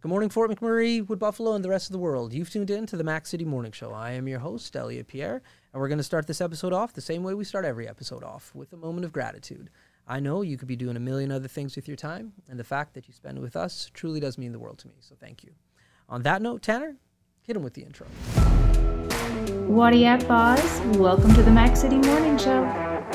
Good morning, Fort McMurray, Wood Buffalo, and the rest of the world. You've tuned in to the Mac City Morning Show. I am your host, Elliot Pierre, and we're going to start this episode off the same way we start every episode off, with a moment of gratitude. I know you could be doing a million other things with your time, and the fact that you spend it with us truly does mean the world to me, so thank you. On that note, Tanner, hit him with the intro. Whatty up, boss? Welcome to the Mac City Morning Show.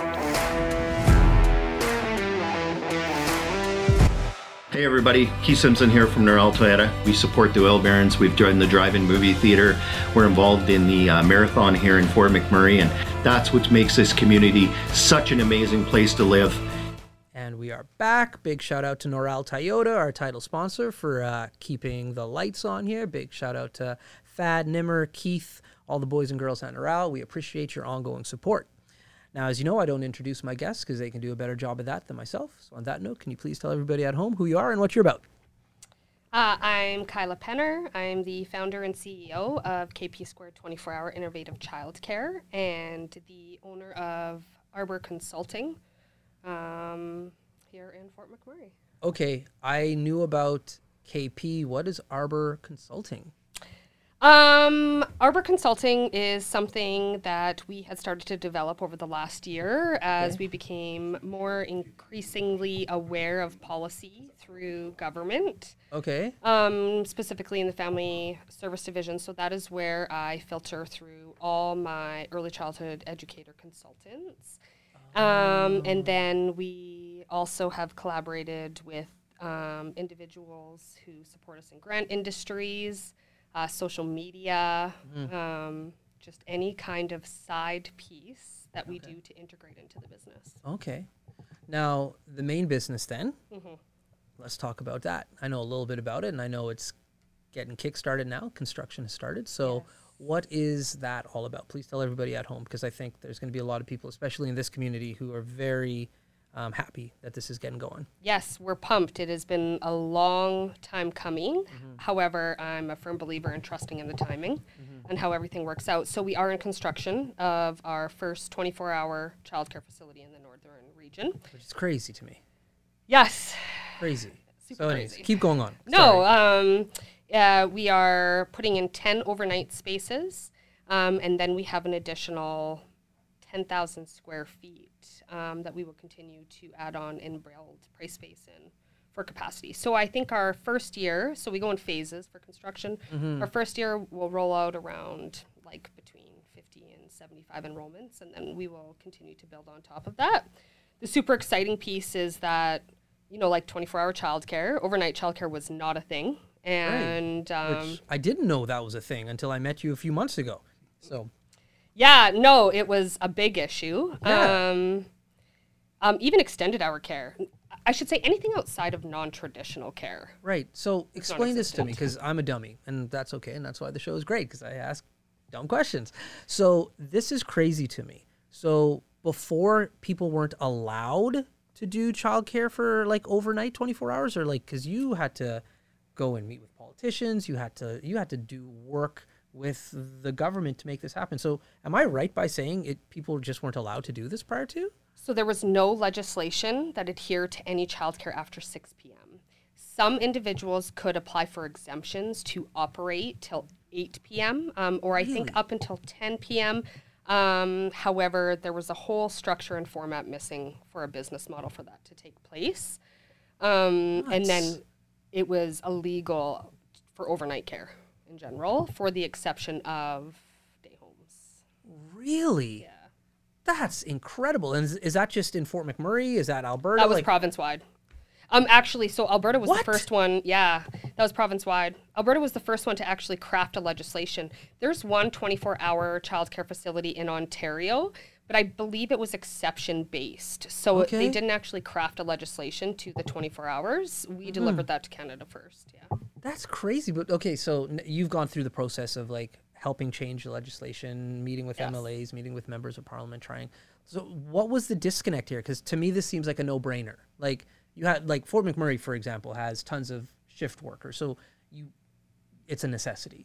Hey everybody, Keith Simpson here from Norel Toyota. We support the Oil Barons. We've joined the drive-in movie theater. We're involved in the marathon here in Fort McMurray, and that's what makes this community such an amazing place to live. And we are back. Big shout out to Norel Toyota, our title sponsor, for keeping the lights on here. Big shout out to Thad, Nimmer, Keith, all the boys and girls at Norel. We appreciate your ongoing support. Now, as you know, I don't introduce my guests because they can do a better job of that than myself. So on that note, can you please tell everybody at home who you are and what you're about? I'm Kyla Penner. I'm the founder and CEO of KP Squared 24-Hour Innovative Childcare and the owner of Arbor Consulting here in Fort McMurray. Okay, I knew about KP. What is Arbor Consulting? Arbor Consulting is something that we had started to develop over the last year as we became more increasingly aware of policy through government. Okay. Specifically in the Family Service Division. So that is where I filter through all my early childhood educator consultants. And then we also have collaborated with individuals who support us in grant industries, social media, just any kind of side piece that we do to integrate into the business. Okay. Now, the main business then, let's talk about that. I know a little bit about it, and I know it's getting kick-started now. Construction has started. So what is that all about? Please tell everybody at home, because I think there's going to be a lot of people, especially in this community, who are very happy that this is getting going. Yes, we're pumped. It has been a long time coming. However, I'm a firm believer in trusting in the timing and how everything works out. So we are in construction of our first 24-hour childcare facility in the northern region. Which is crazy to me. Yes. Crazy. Super So anyways, crazy. keep going on. No, we are putting in 10 overnight spaces, and then we have an additional 10,000 square feet that we will continue to add on and build price space in for capacity. So I think our first year, so we go in phases for construction. Our first year will roll out around like between 50 and 75 enrollments, and then we will continue to build on top of that. The super exciting piece is that, you know, like 24-hour childcare, overnight childcare was not a thing. And Which I didn't know that was a thing until I met you a few months ago. So yeah, no, it was a big issue. Yeah. Even extended hour care. I should say anything outside of non-traditional care. right. So explain this to me, non-existent. because I'm a dummy, and that's okay, and that's why the show is great, because I ask dumb questions. So this is crazy to me. So before, people weren't allowed to do childcare for like overnight 24 hours, or like, because you had to go and meet with politicians, you had to do work with the government to make this happen. So am I right by saying people just weren't allowed to do this prior to? So there was no legislation that adhered to any childcare after 6 p.m. Some individuals could apply for exemptions to operate till 8 p.m. Or I think up until 10 p.m. However, there was a whole structure and format missing for a business model for that to take place. And then it was illegal for overnight care in general, for the exception of day homes. Really? Yeah. That's incredible. And is that just in Fort McMurray? Is that Alberta? That was province-wide. Actually, so Alberta was the first one. Yeah, that was province-wide. Alberta was the first one to actually craft a legislation. There's one 24-hour childcare facility in Ontario, but I believe it was exception-based. So they didn't actually craft a legislation to the 24 hours. We delivered that to Canada first, yeah. That's crazy. But okay, so you've gone through the process of like helping change the legislation, meeting with MLAs, meeting with members of parliament, trying. So what was the disconnect here? Because to me, this seems like a no-brainer. Like you had, like Fort McMurray, for example, has tons of shift workers. So it's a necessity.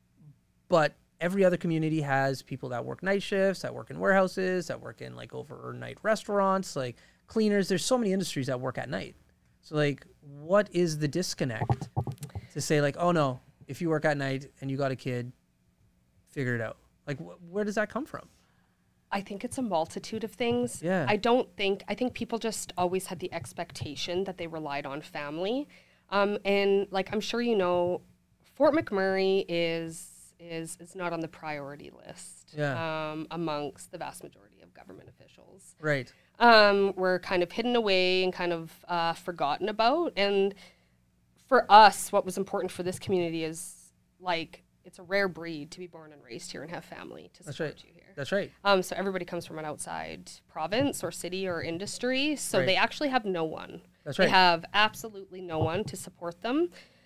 But every other community has people that work night shifts, that work in warehouses, that work in like overnight restaurants, like cleaners. There's so many industries that work at night. So like, what is the disconnect? to say like, oh no, if you work at night and you got a kid, figure it out? Like, where does that come from? I think it's a multitude of things. Yeah. I think people just always had the expectation that they relied on family. And like, I'm sure you know, Fort McMurray is not on the priority list amongst the vast majority of government officials. Right. We're kind of hidden away and kind of forgotten about. And for us, what was important for this community is like, it's a rare breed to be born and raised here and have family to support you here. That's right. So everybody comes from an outside province or city or industry. So Right. they actually have no one. That's They right. have absolutely no one to support them.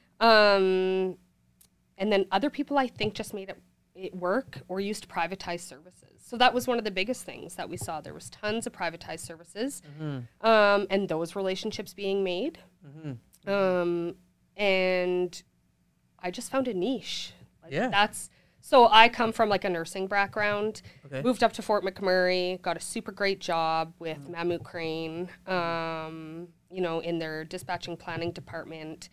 And then other people, I think, just made it work or used to privatize services. So that was one of the biggest things that we saw. There was tons of privatized services and those relationships being made. And I just found a niche. Like Yeah. So I come from like a nursing background, Okay. moved up to Fort McMurray, got a super great job with Mammoth Crane, in their dispatching planning department.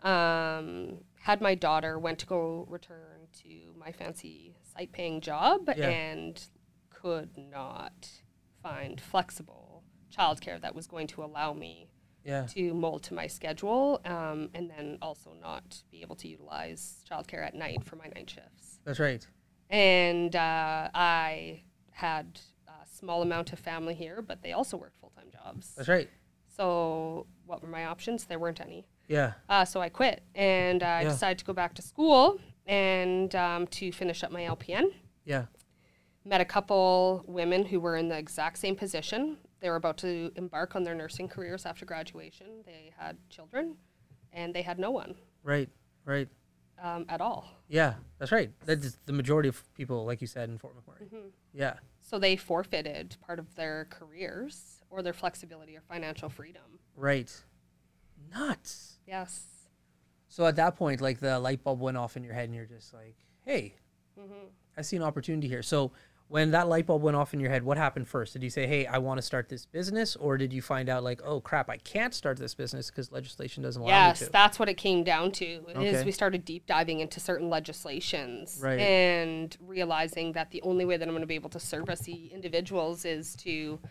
Had my daughter, went to go return to my fancy site-paying job and could not find flexible childcare that was going to allow me to mold to my schedule, and then also not be able to utilize childcare at night for my night shifts. That's right. And I had a small amount of family here, but they also worked full-time jobs. That's right. So what were my options? There weren't any. Yeah. So I quit, and I decided to go back to school and to finish up my LPN. Yeah. Met a couple women who were in the exact same position. They were about to embark on their nursing careers after graduation. They had children, and they had no one Right. Right. at all. Yeah. That's right. That's the majority of people, like you said, in Fort McMurray. Yeah. So they forfeited part of their careers or their flexibility or financial freedom. Right. Nuts. Yes. So at that point, like the light bulb went off in your head and you're just like, hey, I see an opportunity here. So when that light bulb went off in your head, what happened first? Did you say, hey, I want to start this business? Or did you find out like, oh, crap, I can't start this business because legislation doesn't allow me Yes, to? that's what it came down to. Okay. Is we started deep diving into certain legislations Right. and realizing that the only way that I'm going to be able to service the individuals is to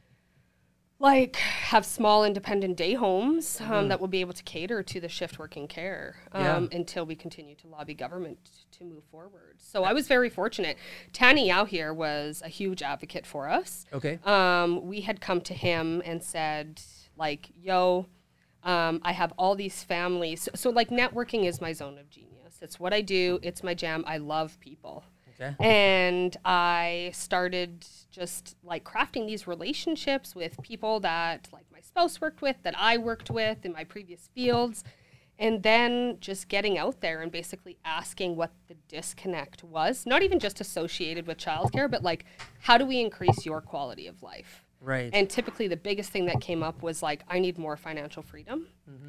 like have small independent day homes that will be able to cater to the shift working care until we continue to lobby government to move forward. So I was very fortunate. Tanny out here was a huge advocate for us. Okay. We had come to him and said, like, yo, I have all these families. So, like, networking is my zone of genius. It's what I do. It's my jam. I love people. Okay. And I started just, like, crafting these relationships with people that, like, my spouse worked with, that I worked with in my previous fields. And then just getting out there and basically asking what the disconnect was, not even just associated with childcare, but like, how do we increase your quality of life? Right. And typically the biggest thing that came up was like, I need more financial freedom.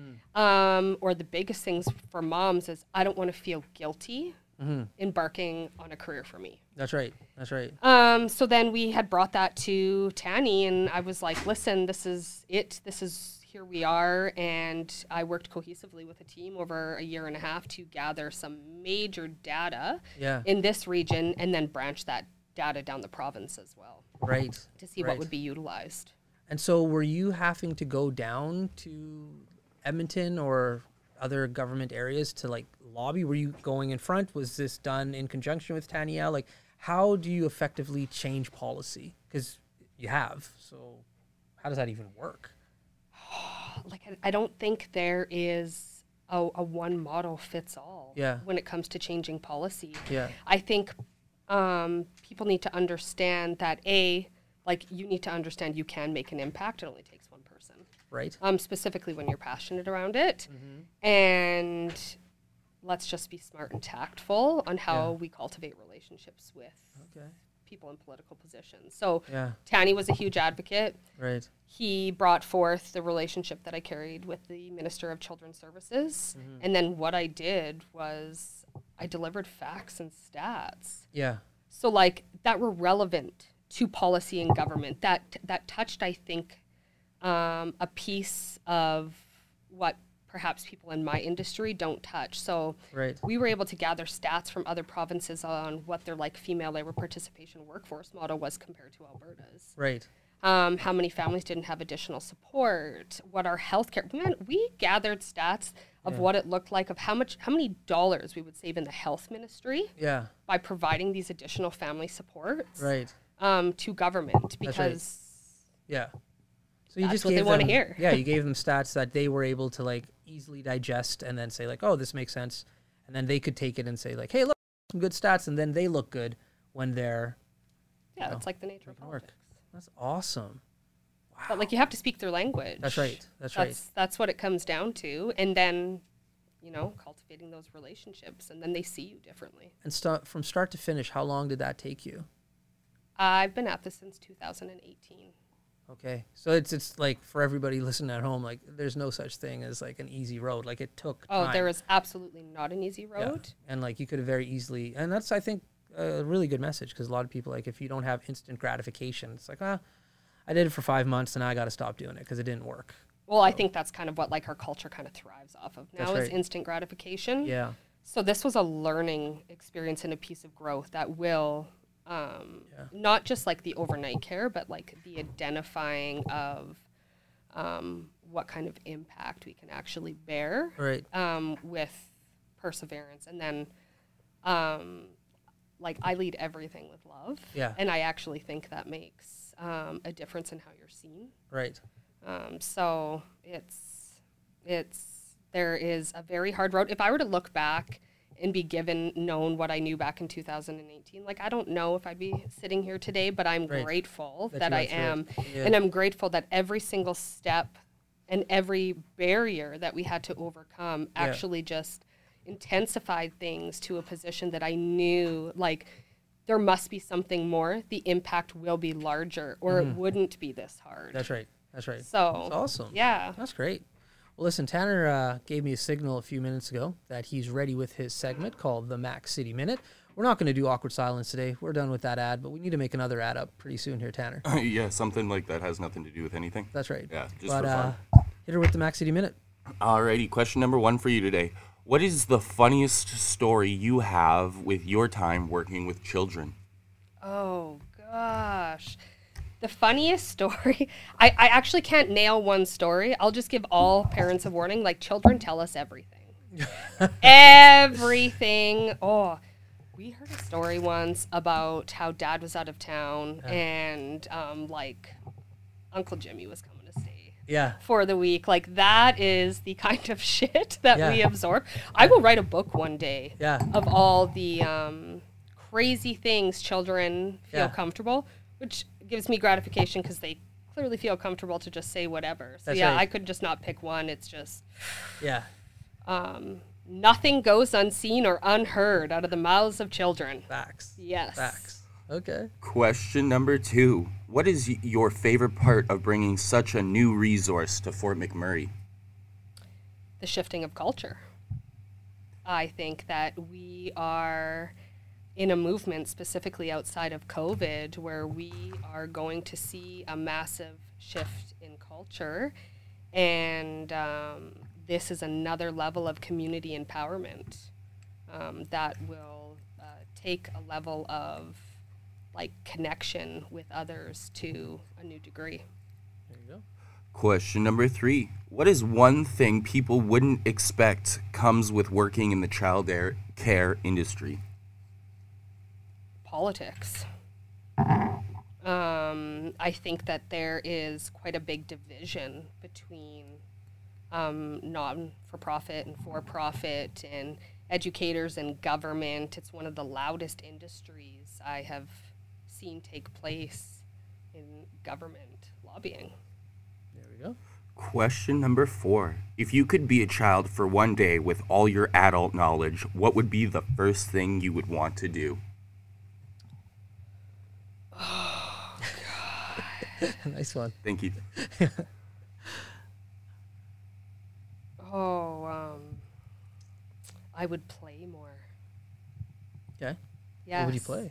Or the biggest things for moms is I don't want to feel guilty embarking on a career for me. That's right. That's right. So then we had brought that to Tanny and I was like, listen, this is it. Here we are, and I worked cohesively with a team over a year and a half to gather some major data in this region and then branch that data down the province as well. Right. To see what would be utilized. And so were you having to go down to Edmonton or other government areas to like lobby? Were you going in front? Was this done in conjunction with Tanielle? Like, how do you effectively change policy? Because you have, so how does that even work? Like, I don't think there is a one model fits all when it comes to changing policy. Yeah. I think people need to understand that you need to understand you can make an impact. It only takes one person. Right. Specifically when you're passionate around it. And let's just be smart and tactful on how we cultivate relationships with people in political positions. So Tanny was a huge advocate. Right. He brought forth the relationship that I carried with the Minister of Children's Services. And then what I did was I delivered facts and stats. Yeah. So like that were relevant to policy and government that touched, I think, a piece of what perhaps people in my industry don't touch. So Right. we were able to gather stats from other provinces on what their like female labor participation workforce model was compared to Alberta's. Right. How many families didn't have additional support, what our healthcare, we gathered stats of what it looked like, of how many dollars we would save in the health ministry Yeah. by providing these additional family supports Right. to government, because Yeah. So you That's just what they gave wanna them, hear. Yeah, you gave them stats that they were able to like easily digest and then say like, oh, this makes sense, and then they could take it and say like, hey, look, some good stats, and then they look good when they're yeah, it's like the nature of making work. politics. That's awesome. But like you have to speak their language. That's right. That's right. That's what it comes down to, and then, cultivating those relationships, and then they see you differently. And from start to finish, how long did that take you? I've been at this since 2018. Okay, so it's like for everybody listening at home, like there's no such thing as like an easy road. Like it took time. There is absolutely not an easy Yeah. road. And like you could have very easily, and that's I think a really good message, because a lot of people, like if you don't have instant gratification, it's like, I did it for 5 months and I got to stop doing it because it didn't work. Well, I think that's kind of what like our culture kind of thrives off of now, That's is right. instant gratification. Yeah, So this was a learning experience and a piece of growth that will not just like the overnight care, but like the identifying of what kind of impact we can actually bear right. with perseverance. And then like I lead everything with love. Yeah. And I actually think that makes a difference in how you're seen. Right. So there is a very hard road. If I were to look back and be known what I knew back in 2018, like I don't know if I'd be sitting here today, but I'm Right. grateful That that you I went through am. it. Yeah. And I'm grateful that every single step and every barrier that we had to overcome actually just intensified things to a position that I knew like there must be something more. The impact will be larger, or it wouldn't be this hard. That's right. That's right. So That's awesome. yeah. That's great. Well, listen, Tanner gave me a signal a few minutes ago that he's ready with his segment called the Mac City Minute. We're not going to do awkward silence today. We're done with that ad, but we need to make another ad up pretty soon here, Tanner. Yeah, something like that has nothing to do with anything. That's right. Yeah, just but, for fun. hit her with the Mac City Minute. Alrighty, question number 1 for you today. What is the funniest story you have with your time working with children? Oh gosh. The funniest story, I actually can't nail one story. I'll just give all parents a warning. Like, children tell us everything. Everything. Oh, we heard a story once about how dad was out of town and like Uncle Jimmy was coming to stay Yeah. for the week. Like, that is the kind of shit that Yeah. we absorb. I will write a book one day Yeah. of all the crazy things children feel Yeah. comfortable, which gives me gratification because they clearly feel comfortable to just say whatever. So That's yeah, right. I could just not pick one. It's just Yeah. nothing goes unseen or unheard out of the mouths of children. Facts. Yes. Facts. Okay. Question number 2. What is your favorite part of bringing such a new resource to Fort McMurray? The shifting of culture. I think that we are in a movement specifically outside of COVID where we are going to see a massive shift in culture. And this is another level of community empowerment that will take a level of like connection with others to a new degree. There you go. Question number 3. What is one thing people wouldn't expect comes with working in the child care industry? Politics. I think that there is quite a big division between non-for-profit and for-profit and educators and government. It's one of the loudest industries I have seen take place in government lobbying. There we go. Question number 4. If you could be a child for one day with all your adult knowledge, what would be the first thing you would want to do? Nice one. Thank you. I would play more. Okay. Yes. What would you play?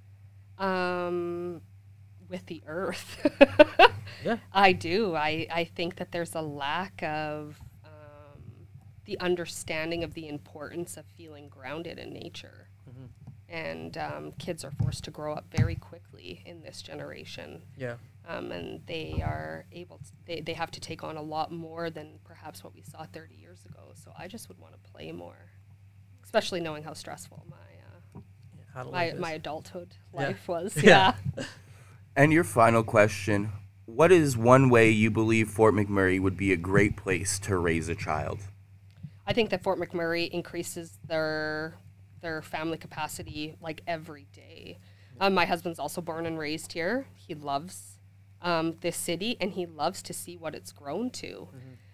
With the earth. Yeah. I do. I think that there's a lack of the understanding of the importance of feeling grounded in nature. And kids are forced to grow up very quickly in this generation. Yeah. And they are able to, they have to take on a lot more than perhaps what we saw 30 years ago. So I just would want to play more, especially knowing how stressful my adulthood life was. Yeah. And your final question, what is one way you believe Fort McMurray would be a great place to raise a child? I think that Fort McMurray increases their family capacity like every day. My husband's also born and raised here. He loves this city, and he loves to see what it's grown to.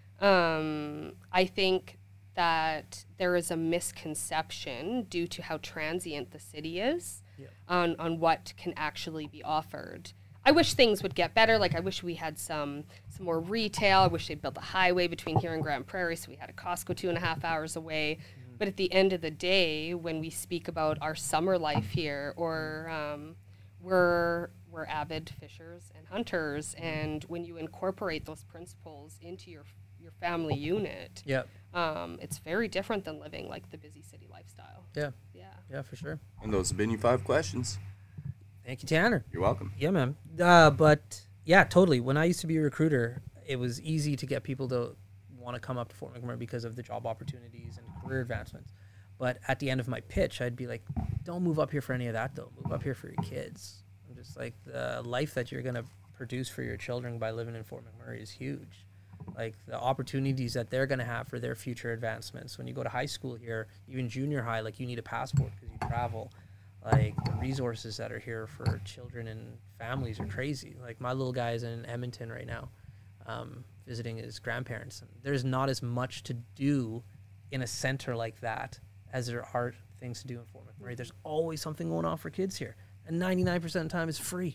I think that there is a misconception due to how transient the city is on what can actually be offered. I wish things would get better. Like, I wish we had some more retail. I wish they'd build a highway between here and Grand Prairie so we had a Costco 2.5 hours away. But at the end of the day, when we speak about our summer life here, or we're avid fishers and hunters, and when you incorporate those principles into your family unit, it's very different than living like the busy city lifestyle. Yeah, for sure. And those have been your 5 questions. Thank you, Tanner. You're welcome. Yeah, man. But yeah, totally. When I used to be a recruiter, it was easy to get people to want to come up to Fort McMurray because of the job opportunities and career advancements. But at the end of my pitch, I'd be like, don't move up here for any of that, though. Move up here for your kids. I'm just like, the life that you're going to produce for your children by living in Fort McMurray is huge. Like, the opportunities that they're going to have for their future advancements. When you go to high school here, even junior high, like, you need a passport because you travel. Like, the resources that are here for children and families are crazy. Like, my little guy is in Edmonton right now, visiting his grandparents. And there's not as much to do in a center like that as there are things to do in Fort McMurray. There's always something going on for kids here. And 99% of the time it's free.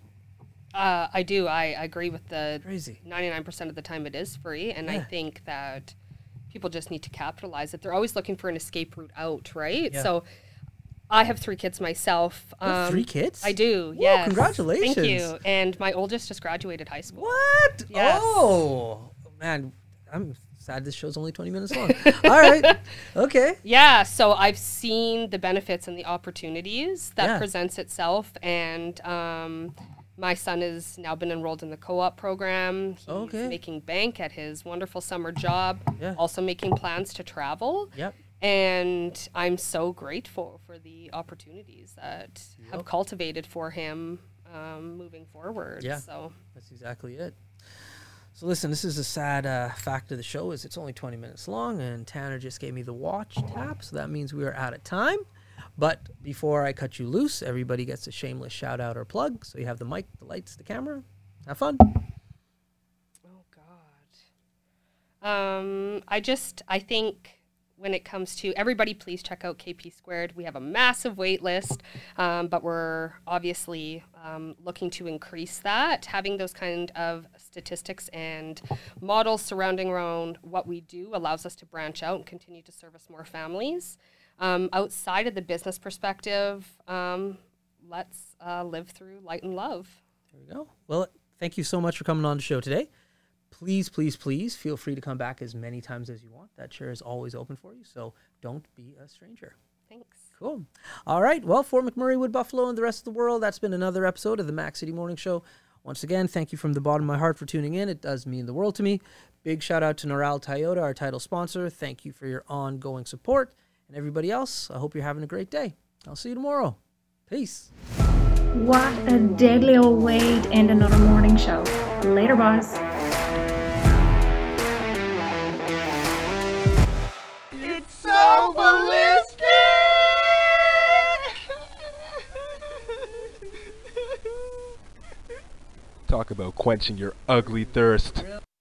I do. I agree with the Crazy. 99% of the time it is free. And I Yeah. think that people just need to capitalize it. They're always looking for an escape route out, right? Yeah. So I have 3 kids myself. You have 3 kids? I do, Whoa, yes. congratulations. Thank you. And my oldest just graduated high school. What? Yes. Oh, man. I'm sad this show's only 20 minutes long. All right. Okay. Yeah, so I've seen the benefits and the opportunities that Yeah. presents itself. And my son has now been enrolled in the co-op program. He's Okay. making bank at his wonderful summer job, Yeah. also making plans to travel. Yep. And I'm so grateful for the opportunities that have Yep. cultivated for him moving forward. Yeah. So That's exactly it. So listen, this is a sad fact of the show is it's only 20 minutes long, and Tanner just gave me the watch tap, so that means we are out of time. But before I cut you loose, everybody gets a shameless shout out or plug. So you have the mic, the lights, the camera. Have fun. Oh God. I think when it comes to everybody, please check out KP Squared. We have a massive wait list, but we're obviously looking to increase that. Having those kind of statistics and models surrounding around what we do allows us to branch out and continue to service more families. Outside of the business perspective, let's live through light and love. There we go. Well, thank you so much for coming on the show today. Please, please, please feel free to come back as many times as you want. That chair is always open for you, so don't be a stranger. Thanks. Cool. All right. Well, for McMurray, Wood Buffalo, and the rest of the world, that's been another episode of the Mac City Morning Show. Once again, thank you from the bottom of my heart for tuning in. It does mean the world to me. Big shout out to Noral Toyota, our title sponsor. Thank you for your ongoing support. And everybody else, I hope you're having a great day. I'll see you tomorrow. Peace. What a deadly old way to end another morning show. Later, boss. It's so ballistic! Talk about quenching your ugly thirst.